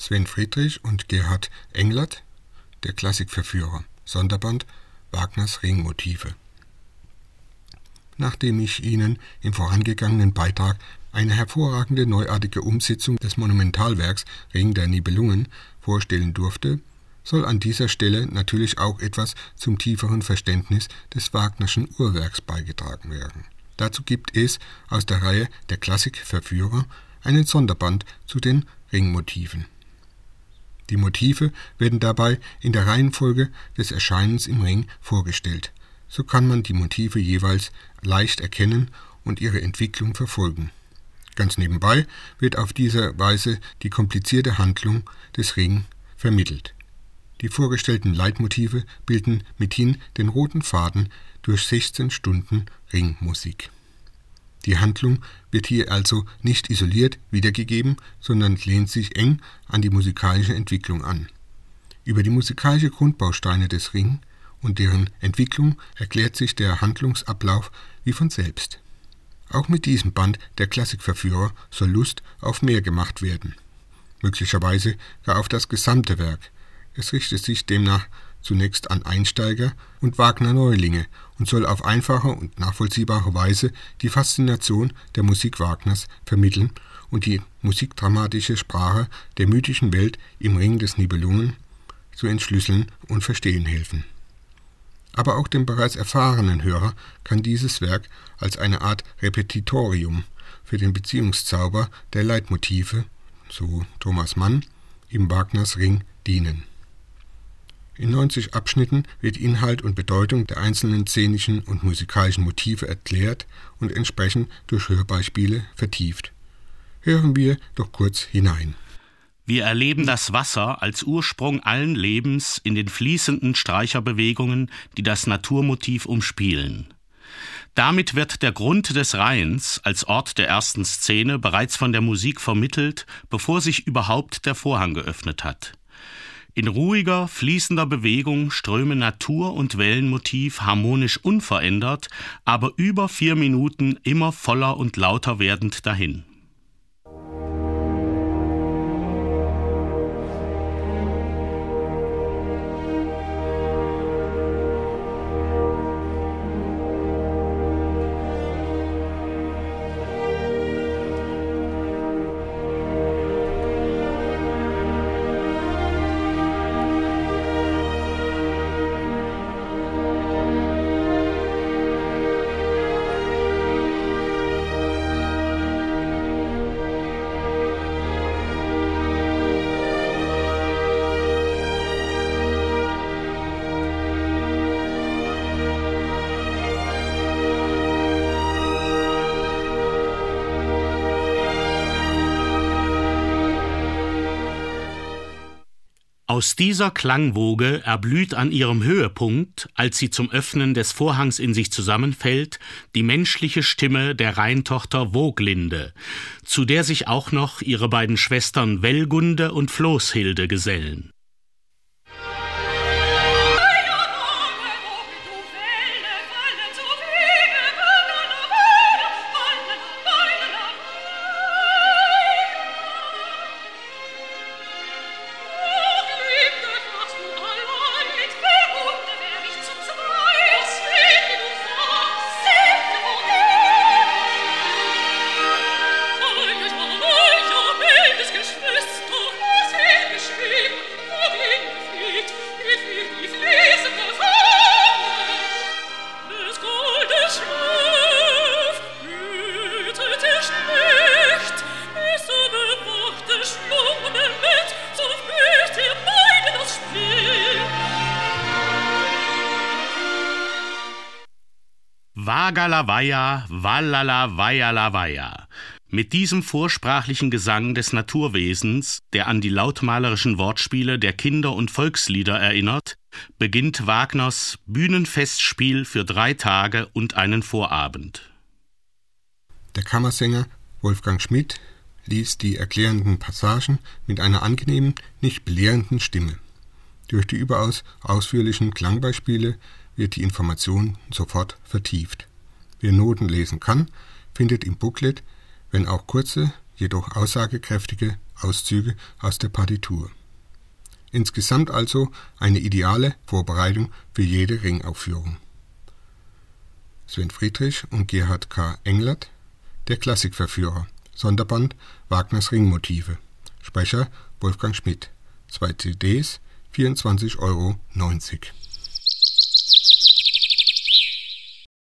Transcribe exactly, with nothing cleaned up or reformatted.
Sven Friedrich und Gerhard Englert, Der Klassikverführer, Sonderband Wagners Ringmotive. Nachdem ich Ihnen im vorangegangenen Beitrag eine hervorragende neuartige Umsetzung des Monumentalwerks Ring der Nibelungen vorstellen durfte, soll an dieser Stelle natürlich auch etwas zum tieferen Verständnis des Wagnerschen Uhrwerks beigetragen werden. Dazu gibt es aus der Reihe Der Klassikverführer einen Sonderband zu den Ringmotiven. Die Motive werden dabei in der Reihenfolge des Erscheinens im Ring vorgestellt. So kann man die Motive jeweils leicht erkennen und ihre Entwicklung verfolgen. Ganz nebenbei wird auf diese Weise die komplizierte Handlung des Ring vermittelt. Die vorgestellten Leitmotive bilden mithin den roten Faden durch sechzehn Stunden Ringmusik. Die Handlung wird hier also nicht isoliert wiedergegeben, sondern lehnt sich eng an die musikalische Entwicklung an. Über die musikalischen Grundbausteine des Ring und deren Entwicklung erklärt sich der Handlungsablauf wie von selbst. Auch mit diesem Band Der Klassikverführer soll Lust auf mehr gemacht werden. Möglicherweise gar auf das gesamte Werk. Es richtet sich demnach zunächst an Einsteiger und Wagner-Neulinge und soll auf einfache und nachvollziehbare Weise die Faszination der Musik Wagners vermitteln und die musikdramatische Sprache der mythischen Welt im Ring des Nibelungen zu entschlüsseln und verstehen helfen. Aber auch dem bereits erfahrenen Hörer kann dieses Werk als eine Art Repetitorium für den Beziehungszauber der Leitmotive, so Thomas Mann, im Wagners Ring dienen. In neunzig Abschnitten wird Inhalt und Bedeutung der einzelnen szenischen und musikalischen Motive erklärt und entsprechend durch Hörbeispiele vertieft. Hören wir doch kurz hinein. Wir erleben das Wasser als Ursprung allen Lebens in den fließenden Streicherbewegungen, die das Naturmotiv umspielen. Damit wird der Grund des Rheins als Ort der ersten Szene bereits von der Musik vermittelt, bevor sich überhaupt der Vorhang geöffnet hat. In ruhiger, fließender Bewegung strömen Natur- und Wellenmotiv harmonisch unverändert, aber über vier Minuten immer voller und lauter werdend dahin. Aus dieser Klangwoge erblüht an ihrem Höhepunkt, als sie zum Öffnen des Vorhangs in sich zusammenfällt, die menschliche Stimme der Rheintochter Woglinde, zu der sich auch noch ihre beiden Schwestern Wellgunde und Floßhilde gesellen. Wagalawaya, Wallala, Wayalawaya. Mit diesem vorsprachlichen Gesang des Naturwesens, der an die lautmalerischen Wortspiele der Kinder- und Volkslieder erinnert, beginnt Wagners Bühnenfestspiel für drei Tage und einen Vorabend. Der Kammersänger Wolfgang Schmidt liest die erklärenden Passagen mit einer angenehmen, nicht belehrenden Stimme. Durch die überaus ausführlichen Klangbeispiele wird die Information sofort vertieft. Wer Noten lesen kann, findet im Booklet, wenn auch kurze, jedoch aussagekräftige Auszüge aus der Partitur. Insgesamt also eine ideale Vorbereitung für jede Ringaufführung. Sven Friedrich und Gerhard K. Englert, Der Klassikverführer, Sonderband Wagners Ringmotive. Sprecher Wolfgang Schmidt. Zwei C Ds, vierundzwanzig Euro neunzig.